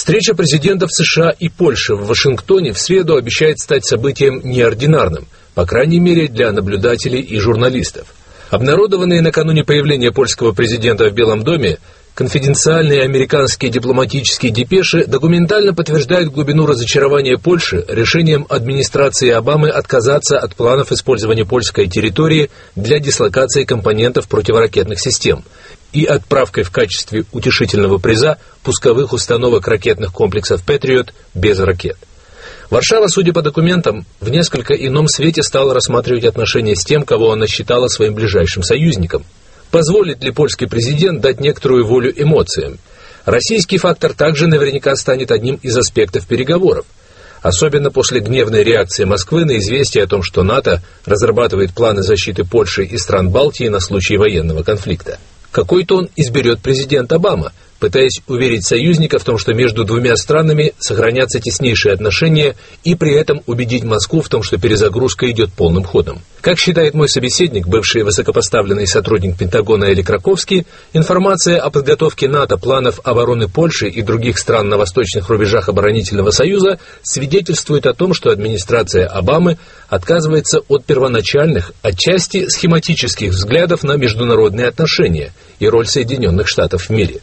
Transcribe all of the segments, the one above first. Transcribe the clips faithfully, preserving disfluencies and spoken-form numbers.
Встреча президентов США и Польши в Вашингтоне в среду обещает стать событием неординарным, по крайней мере для наблюдателей и журналистов. Обнародованные накануне появления польского президента в Белом доме конфиденциальные американские дипломатические депеши документально подтверждают глубину разочарования Польши решением администрации Обамы отказаться от планов использования польской территории для дислокации компонентов противоракетных систем и отправкой в качестве утешительного приза пусковых установок ракетных комплексов «Патриот» без ракет. Варшава, судя по документам, в несколько ином свете стала рассматривать отношения с тем, кого она считала своим ближайшим союзником. Позволит ли польский президент дать некоторую волю эмоциям? Российский фактор также наверняка станет одним из аспектов переговоров. Особенно после гневной реакции Москвы на известие о том, что НАТО разрабатывает планы защиты Польши и стран Балтии на случай военного конфликта. Какой тон изберет президент Обама, пытаясь уверить союзника в том, что между двумя странами сохранятся теснейшие отношения, и при этом убедить Москву в том, что перезагрузка идет полным ходом? Как считает мой собеседник, бывший высокопоставленный сотрудник Пентагона Эли Краковский, информация о подготовке НАТО планов обороны Польши и других стран на восточных рубежах оборонительного союза свидетельствует о том, что администрация Обамы отказывается от первоначальных, отчасти схематических взглядов на международные отношения и роль Соединенных Штатов в мире.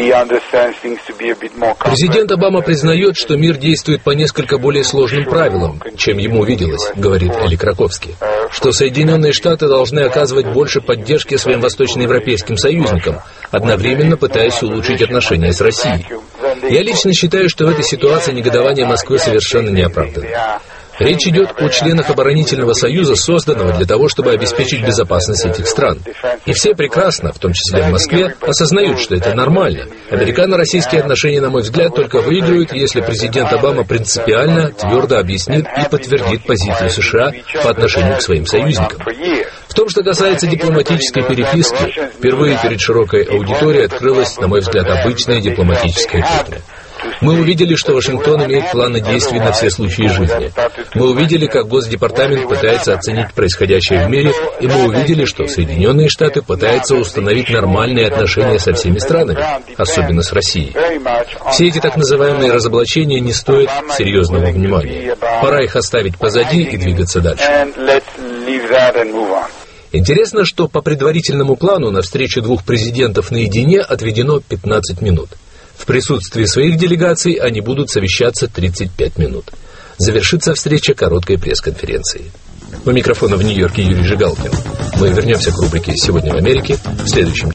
Президент Обама признает, что мир действует по несколько более сложным правилам, чем ему виделось, говорит Эли Краковский, что Соединенные Штаты должны оказывать больше поддержки своим восточноевропейским союзникам, одновременно пытаясь улучшить отношения с Россией. Я лично считаю, что в этой ситуации негодование Москвы совершенно не оправдано. Речь идет о членах оборонительного союза, созданного для того, чтобы обеспечить безопасность этих стран. И все прекрасно, в том числе в Москве, осознают, что это нормально. Американо-российские отношения, на мой взгляд, только выиграют, если президент Обама принципиально, твердо объяснит и подтвердит позицию США по отношению к своим союзникам. В том, что касается дипломатической переписки, впервые перед широкой аудиторией открылась, на мой взгляд, обычная дипломатическая кухня. Мы увидели, что Вашингтон имеет планы действий на все случаи жизни. Мы увидели, как Госдепартамент пытается оценить происходящее в мире, и мы увидели, что Соединенные Штаты пытаются установить нормальные отношения со всеми странами, особенно с Россией. Все эти так называемые разоблачения не стоят серьезного внимания. Пора их оставить позади и двигаться дальше. Интересно, что по предварительному плану на встречу двух президентов наедине отведено пятнадцать минут. В присутствии своих делегаций они будут совещаться тридцать пять минут. Завершится встреча короткой пресс-конференцией. У микрофона в Нью-Йорке Юрий Жигалкин. Мы вернемся к рубрике «Сегодня в Америке» в следующем